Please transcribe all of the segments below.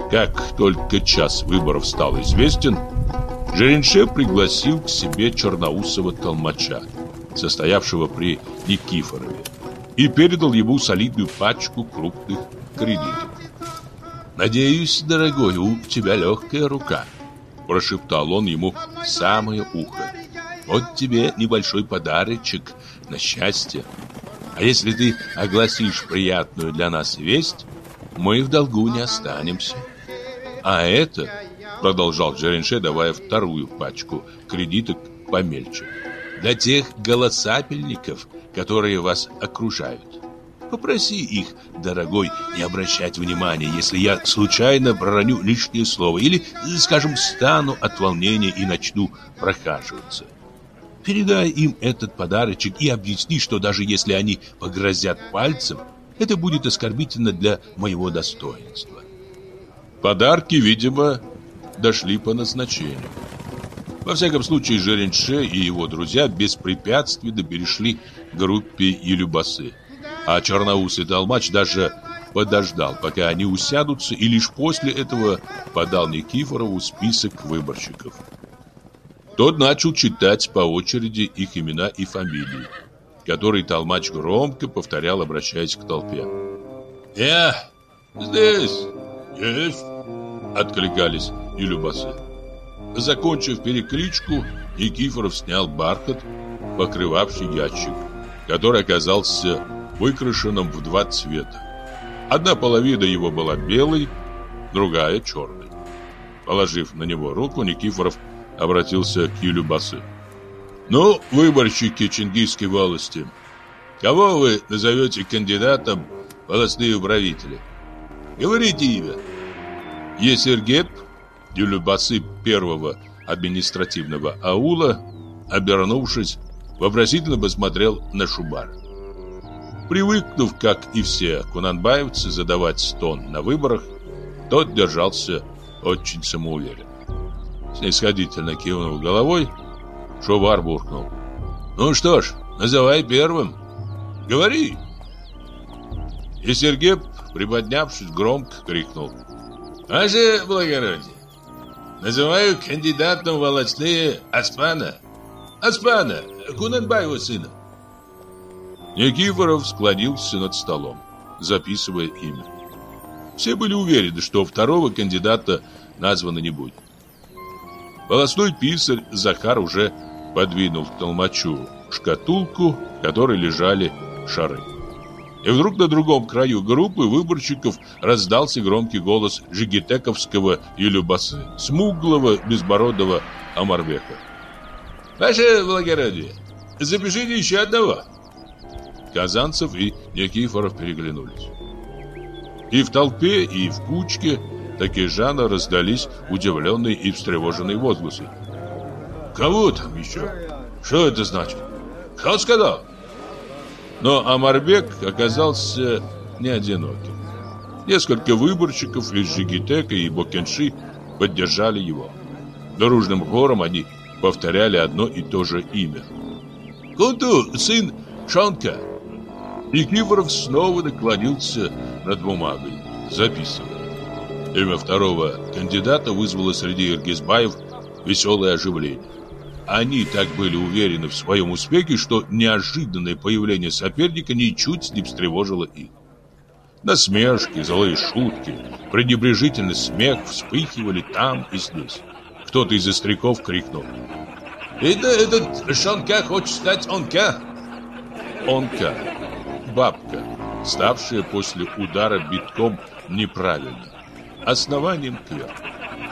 Как только час выборов стал известен, Жеренше пригласил к себе черноусого толмача, состоявшего при Никифорове, и передал ему солидную пачку крупных кредитов. «Надеюсь, дорогой, у тебя легкая рука», – прошептал он ему в самое ухо. «Вот тебе небольшой подарочек на счастье. А если ты огласишь приятную для нас весть, мы в долгу не останемся. А это, — продолжал Жеренше, давая вторую пачку кредиток помельче, — для тех голосапельников, которые вас окружают. Попроси их, дорогой, не обращать внимания, если я случайно пророню лишнее слово или, скажем, стану от волнения и начну прохаживаться. Передай им этот подарочек и объясни, что даже если они погрозят пальцем, это будет оскорбительно для моего достоинства». Подарки, видимо, дошли по назначению. Во всяком случае, Жеренше и его друзья беспрепятственно перешли к группе Елюбасы, а черноусый толмач даже подождал, пока они усядутся, и лишь после этого подал Никифорову список выборщиков. Тот начал читать по очереди их имена и фамилии, которые толмач громко повторял, обращаясь к толпе. «Я здесь есть!» — откликались Елюбасы. Закончив перекличку, Никифоров снял бархат, покрывавший ящик, который оказался выкрашенным в два цвета. Одна половина его была белой, другая черной. Положив на него руку, Никифоров обратился к Елюбасы. «Ну, выборщики Чингисской волости, кого вы назовете кандидатом в волостные правители? Говорите имя». Есергеб, Елюбасы первого административного аула, обернувшись, вопросительно посмотрел на Шубара. Привыкнув, как и все кунанбаевцы, задавать тон на выборах, тот держался очень самоуверенно. Снисходительно кивнув головой, Шубар буркнул: «Ну что ж, называй первым. Говори!» И Сергей, приподнявшись, громко крикнул: «Ваше благородие, называю кандидатом в волостные Оспана, Кунанбаева сына». Никифоров склонился над столом, записывая имя. Все были уверены, что второго кандидата названо не будет. Волостной писарь Захар уже подвинул к толмачу шкатулку, в которой лежали шары. И вдруг на другом краю группы выборщиков раздался громкий голос жигитековского Елюбасы, смуглого, безбородого Омарбека: «Ваше благородие, запишите еще одного». Казанцев и Никифоров переглянулись. И в толпе, и в кучке такие же раздались удивленные и встревоженные возгласы. «Кого там еще? Что это значит? Кто сказал?» Но Омарбек оказался не одиноким. Несколько выборщиков из Жигитека и Бокенши поддержали его. Дружным хором они повторяли одно и то же имя: «Кунту, сын Шонка». Никифоров снова наклонился над бумагой, записывая. Имя второго кандидата вызвало среди иргизбаев веселое оживление. Они так были уверены в своем успехе, что неожиданное появление соперника ничуть не встревожило их. Насмешки, злые шутки, пренебрежительный смех вспыхивали там и здесь. Кто-то из остряков крикнул: «Это этот Шонка хочет стать Онка!» Онка — бабка, ставшая после удара битком неправильно, основанием кверху.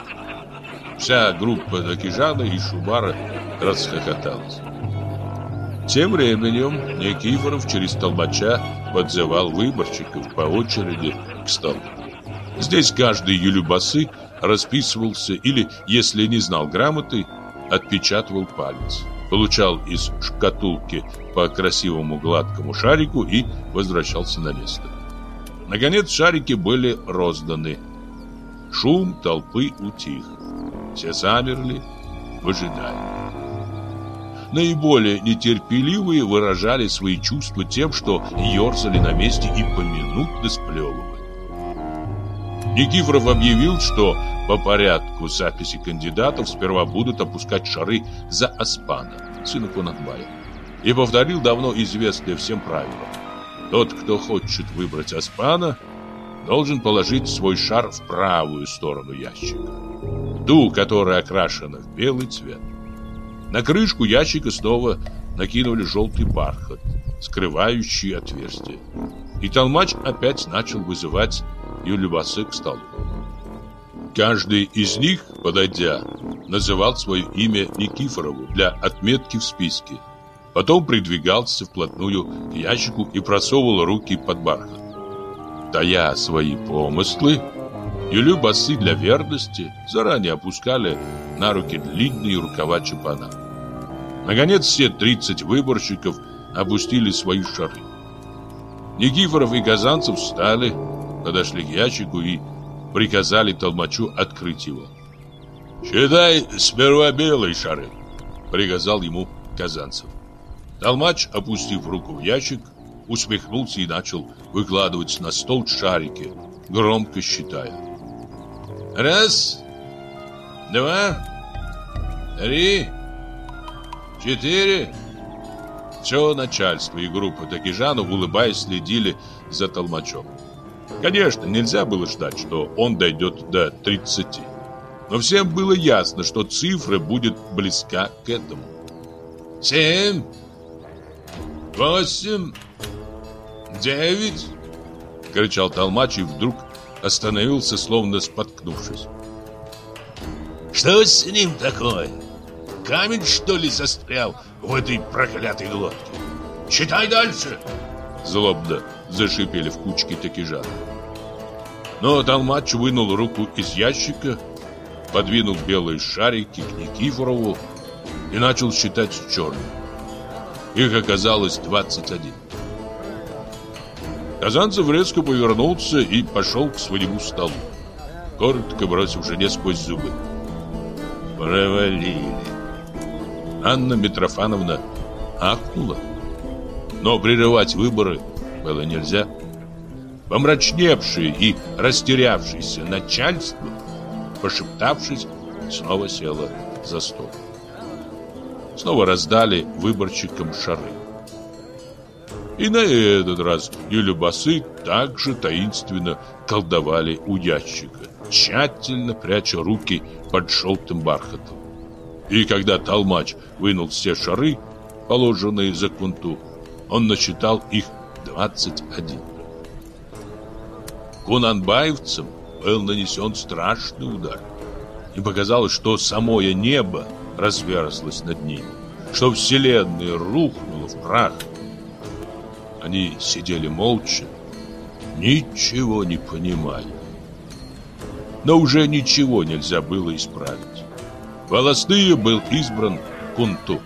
Вся группа Дакижана и Шубара расхохоталась. Тем временем Никифоров через толмача подзывал выборщиков по очереди к столу. Здесь каждый Елюбасы расписывался или, если не знал грамоты, отпечатывал палец, получал из шкатулки по красивому гладкому шарику и возвращался на место. Наконец шарики были розданы. Шум толпы утих. Все замерли в ожидании. Наиболее нетерпеливые выражали свои чувства тем, что ерзали на месте и поминутно сплевывали. Никифоров объявил, что по порядку записи кандидатов сперва будут опускать шары за Оспана, сына Кунанбая, и повторил давно известное всем правило. Тот, кто хочет выбрать Оспана, должен положить свой шар в правую сторону ящика, ту, которая окрашена в белый цвет. На крышку ящика снова накинули желтый бархат, скрывающий отверстие. И толмач опять начал вызывать Юлюбасы к столу. Каждый из них, подойдя, называл свое имя Никифорову для отметки в списке. Потом придвигался вплотную к ящику и просовывал руки под бархат. Тая свои помыслы, Юлюбасы для верности заранее опускали на руки длинные рукава чапана. Наконец все 30 выборщиков опустили свои шары. Никифоров и Казанцев встали, подошли к ящику и приказали толмачу открыть его. «Считай сперва белые шары», — приказал ему Казанцев. Толмач, опустив руку в ящик, усмехнулся и начал выкладывать на стол шарики, громко считая. «Раз, два, три, четыре». Все начальство и группа Такижанов, улыбаясь, следили за толмачом. Конечно, нельзя было ждать, что он дойдет до 30. Но всем было ясно, что цифра будет близка к этому. 7, 8, 9, кричал толмач и вдруг остановился, словно споткнувшись. «Что с ним такое? Камень, что ли, застрял в этой проклятой глотке? Читай дальше!» Злобно зашипели в кучке такижан. Но толмач вынул руку из ящика, подвинул белые шарики к Никифорову и начал считать черным. Их оказалось 21. Казанцев резко повернулся и пошел к своему столу, коротко бросив жене сквозь зубы: «Провалили». Анна Митрофановна ахнула, но прерывать выборы было нельзя. Помрачневшее и растерявшееся начальство, пошептавшись, снова село за стол. Снова раздали выборщикам шары. И на этот раз Юлюбасы также таинственно колдовали у ящика, тщательно пряча руки под желтым бархатом. И когда толмач вынул все шары, положенные за кунту, он насчитал их 21. Кунанбаевцам был нанесен страшный удар. Им показалось, что самое небо разверзлось над ними, что вселенная рухнула в прах. Они сидели молча, ничего не понимая. Но уже ничего нельзя было исправить. Волостные был избран Кунту.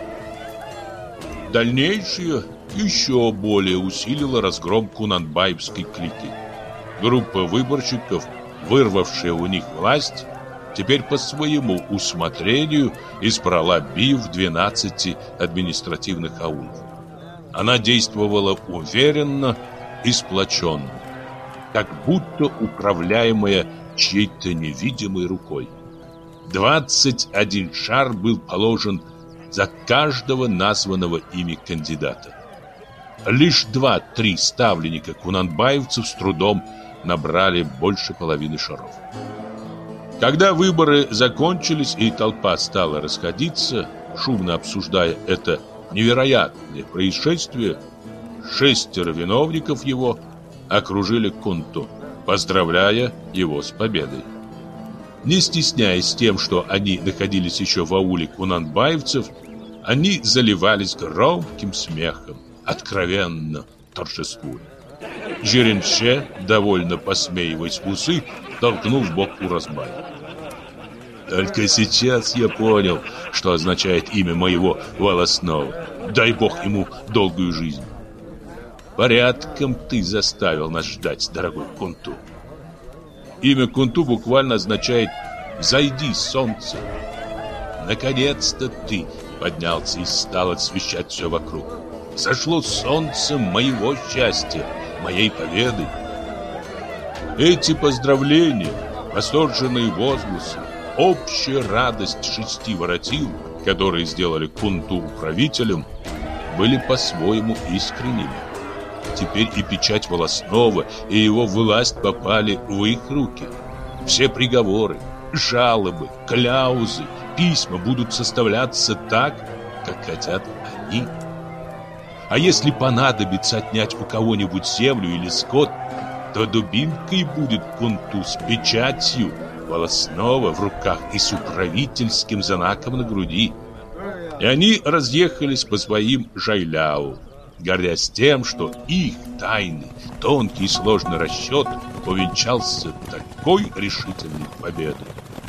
Дальнейшее еще более усилило разгром кунанбаевской клики. Группа выборщиков, вырвавшая у них власть, теперь по своему усмотрению избрала БИ в 12 административных аулов. Она действовала уверенно и сплоченно, как будто управляемая чьей-то невидимой рукой. 21 шар был положен за каждого названного ими кандидата. Лишь 2-3 ставленника кунанбаевцев с трудом набрали больше половины шаров. Когда выборы закончились и толпа стала расходиться, шумно обсуждая это невероятное происшествие, 6 виновников его окружили Кунту, поздравляя его с победой. Не стесняясь тем, что они находились еще в ауле кунанбаевцев, они заливались громким смехом, откровенно торжествуя. Жиренше, довольно посмеиваясь в усы, толкнул в бок Уразбая. «Только сейчас я понял, что означает имя моего волосного. Дай бог ему долгую жизнь. Порядком ты заставил нас ждать, дорогой Кунту». Имя Кунту буквально означает «взойди, солнце». Наконец-то ты поднялся и стал освещать все вокруг. Зашло солнце моего счастья, моей победы. Эти поздравления, восторженные возгласы, общая радость 6 воротил, которые сделали Кунту правителем, были по-своему искренними. Теперь и печать Волостного, и его власть попали в их руки. Все приговоры, жалобы, кляузы, письма будут составляться так, как хотят они. А если понадобится отнять у кого-нибудь землю или скот, то дубинкой будет Кунту с печатью Волостного в руках и с управительским знаком на груди. И они разъехались по своим жайляу, гордясь тем, что их тайный, тонкий и сложный расчет увенчался такой решительной победой.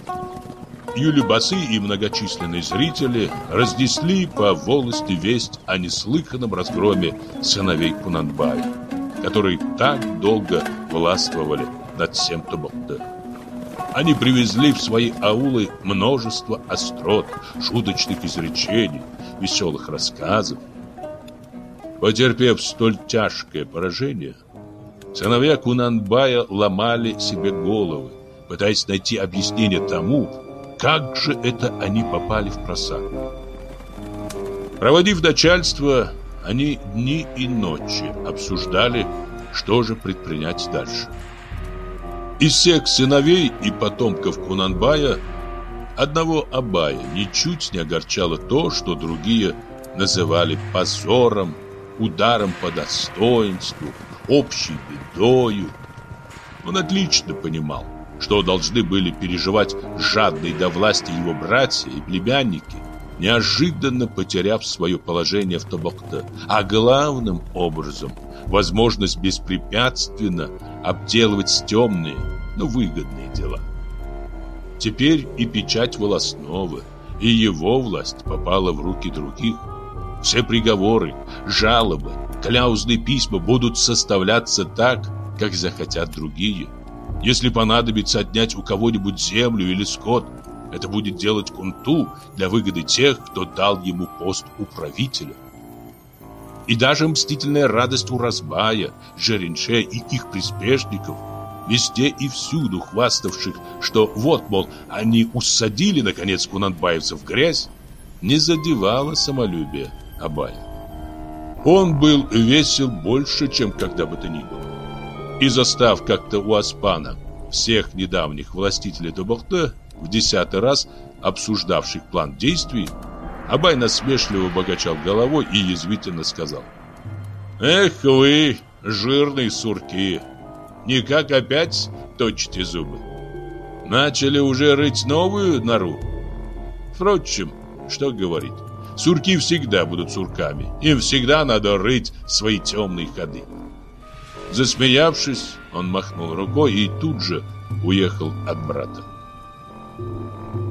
Юлибасы и многочисленные зрители разнесли по волости весть о неслыханном разгроме сыновей Кунанбая, которые так долго властвовали над всем Тобокте. Они привезли в свои аулы множество острот, шуточных изречений, веселых рассказов. Потерпев столь тяжкое поражение, сыновья Кунанбая ломали себе головы, пытаясь найти объяснение тому, как же это они попали в просак. Проводив начальство, они дни и ночи обсуждали, что же предпринять дальше. Из всех сыновей и потомков Кунанбая одного Абая ничуть не огорчало то, что другие называли позором, ударом по достоинству, общей бедою. Он отлично понимал, что должны были переживать жадные до власти его братья и племянники, неожиданно потеряв свое положение в Тобокте, а главным образом возможность беспрепятственно обделывать темные, но выгодные дела. Теперь и печать Волостного, и его власть попала в руки других. Все приговоры, жалобы, кляузные письма будут составляться так, как захотят другие. Если понадобится отнять у кого-нибудь землю или скот, это будет делать Кунту для выгоды тех, кто дал ему пост управителя. И даже мстительная радость Уразбая, Жиринше и их приспешников, везде и всюду хваставших, что вот, мол, они усадили, наконец, кунанбаевцев в грязь, не задевала самолюбие Абая. Он был весел больше, чем когда бы то ни было. И застав как-то у Оспана всех недавних властителей Тобокте, в 10-й раз обсуждавших план действий, Абай насмешливо покачал головой и язвительно сказал: «Эх вы, жирные сурки, никак опять точите зубы? Начали уже рыть новую нору? Впрочем, что говорить, сурки всегда будут сурками, им всегда надо рыть свои темные ходы». Засмеявшись, он махнул рукой и тут же уехал от брата.